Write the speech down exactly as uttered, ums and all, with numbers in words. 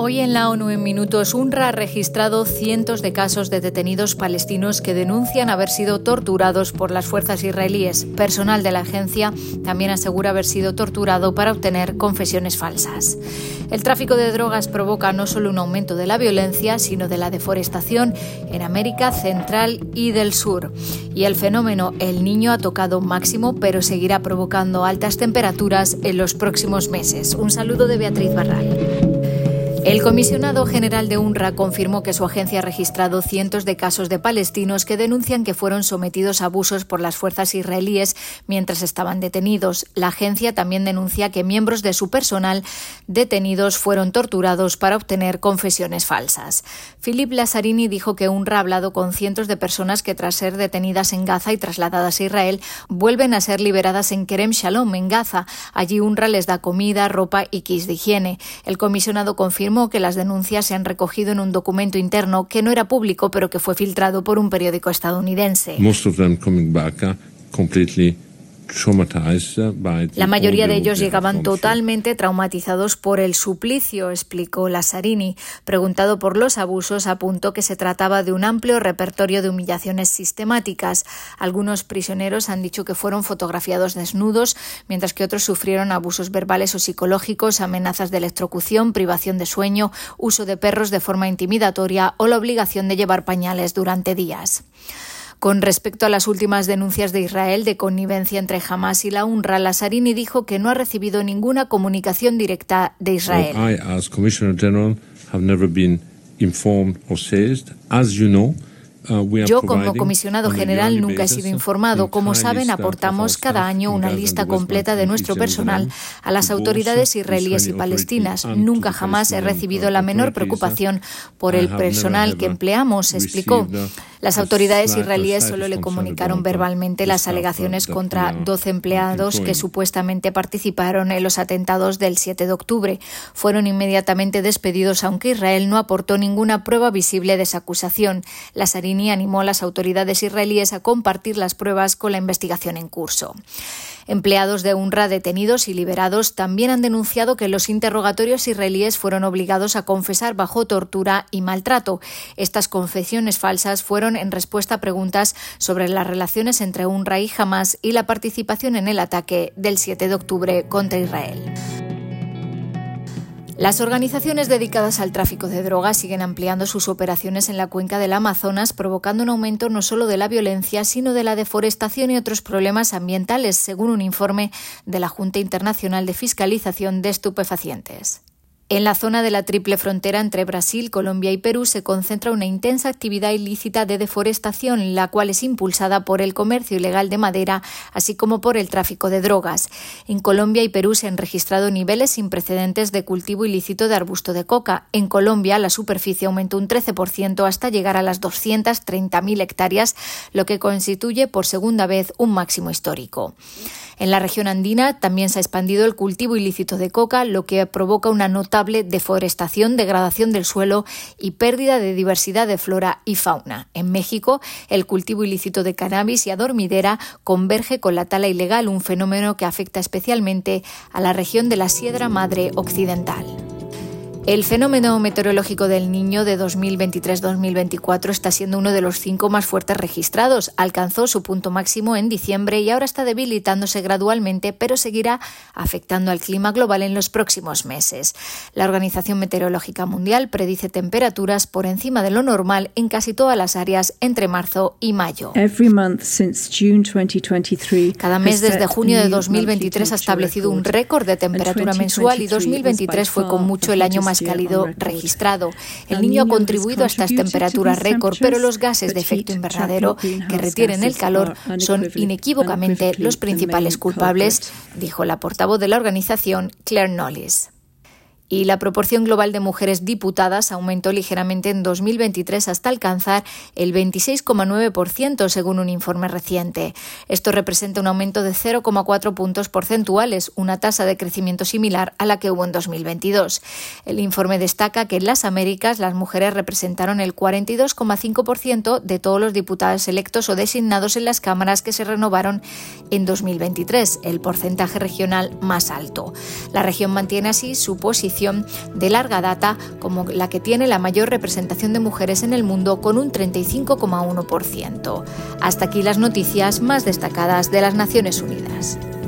Hoy en la ONU en Minutos, UNRWA ha registrado cientos de casos de detenidos palestinos que denuncian haber sido torturados por las fuerzas israelíes. Personal de la agencia también asegura haber sido torturado para obtener confesiones falsas. El tráfico de drogas provoca no solo un aumento de la violencia, sino de la deforestación en América Central y del Sur. Y el fenómeno El Niño ha tocado máximo, pero seguirá provocando altas temperaturas en los próximos meses. Un saludo de Beatriz Barral. El comisionado general de UNRWA confirmó que su agencia ha registrado cientos de casos de palestinos que denuncian que fueron sometidos a abusos por las fuerzas israelíes mientras estaban detenidos. La agencia también denuncia que miembros de su personal detenidos fueron torturados para obtener confesiones falsas. Philippe Lazzarini dijo que UNRWA ha hablado con cientos de personas que tras ser detenidas en Gaza y trasladadas a Israel vuelven a ser liberadas en Kerem Shalom, en Gaza. Allí UNRWA les da comida, ropa y kits de higiene. El comisionado confirmó que las denuncias se han recogido en un documento interno que no era público, pero que fue filtrado por un periódico estadounidense. Most of them coming back uh, completely La mayoría de ellos llegaban totalmente traumatizados por el suplicio, explicó Lazzarini. Preguntado por los abusos, apuntó que se trataba de un amplio repertorio de humillaciones sistemáticas. Algunos prisioneros han dicho que fueron fotografiados desnudos, mientras que otros sufrieron abusos verbales o psicológicos, amenazas de electrocución, privación de sueño, uso de perros de forma intimidatoria o la obligación de llevar pañales durante días. Con respecto a las últimas denuncias de Israel de connivencia entre Hamas y la UNRWA, Lazzarini dijo que no ha recibido ninguna comunicación directa de Israel. I, as Commissioner General, have never been informed or seized. As you know, Yo, como comisionado general, nunca he sido informado. Como saben, aportamos cada año una lista completa de nuestro personal a las autoridades israelíes y palestinas. Nunca jamás he recibido la menor preocupación por el personal que empleamos, explicó. Las autoridades israelíes solo le comunicaron verbalmente las alegaciones contra doce empleados que supuestamente participaron en los atentados del siete de octubre. Fueron inmediatamente despedidos, aunque Israel no aportó ninguna prueba visible de esa acusación. Lazzarini animó a las autoridades israelíes a compartir las pruebas con la investigación en curso. Empleados de UNRWA detenidos y liberados también han denunciado que los interrogatorios israelíes fueron obligados a confesar bajo tortura y maltrato. Estas confesiones falsas fueron en respuesta a preguntas sobre las relaciones entre UNRWA y Hamas y la participación en el ataque del siete de octubre contra Israel. Las organizaciones dedicadas al tráfico de drogas siguen ampliando sus operaciones en la cuenca del Amazonas, provocando un aumento no solo de la violencia, sino de la deforestación y otros problemas ambientales, según un informe de la Junta Internacional de Fiscalización de Estupefacientes. En la zona de la triple frontera entre Brasil, Colombia y Perú se concentra una intensa actividad ilícita de deforestación, la cual es impulsada por el comercio ilegal de madera, así como por el tráfico de drogas. En Colombia y Perú se han registrado niveles sin precedentes de cultivo ilícito de arbusto de coca. En Colombia, la superficie aumentó un trece por ciento hasta llegar a las doscientas treinta mil hectáreas, lo que constituye por segunda vez un máximo histórico. En la región andina también se ha expandido el cultivo ilícito de coca, lo que provoca una notable deforestación, degradación del suelo y pérdida de diversidad de flora y fauna. En México, el cultivo ilícito de cannabis y adormidera converge con la tala ilegal, un fenómeno que afecta especialmente a la región de la Sierra Madre Occidental. El fenómeno meteorológico del Niño de dos mil veintitrés dos mil veinticuatro está siendo uno de los cinco más fuertes registrados. Alcanzó su punto máximo en diciembre y ahora está debilitándose gradualmente, pero seguirá afectando al clima global en los próximos meses. La Organización Meteorológica Mundial predice temperaturas por encima de lo normal en casi todas las áreas entre marzo y mayo. Cada mes desde junio de dos mil veintitrés ha establecido un récord de temperatura mensual y dos mil veintitrés fue con mucho el año más cálido registrado. El Niño ha contribuido a estas temperaturas récord, pero los gases de efecto invernadero que retienen el calor son inequívocamente los principales culpables, dijo la portavoz de la organización, Claire Knowles. Y la proporción global de mujeres diputadas aumentó ligeramente en dos mil veintitrés hasta alcanzar el veintiséis coma nueve por ciento, según un informe reciente. Esto representa un aumento de cero coma cuatro puntos porcentuales, una tasa de crecimiento similar a la que hubo en dos mil veintidós. El informe destaca que en las Américas las mujeres representaron el cuarenta y dos coma cinco por ciento de todos los diputados electos o designados en las cámaras que se renovaron en dos mil veintitrés, el porcentaje regional más alto. La región mantiene así su posición organización de larga data como la que tiene la mayor representación de mujeres en el mundo, con un treinta y cinco coma uno por ciento. Hasta aquí las noticias más destacadas de las Naciones Unidas.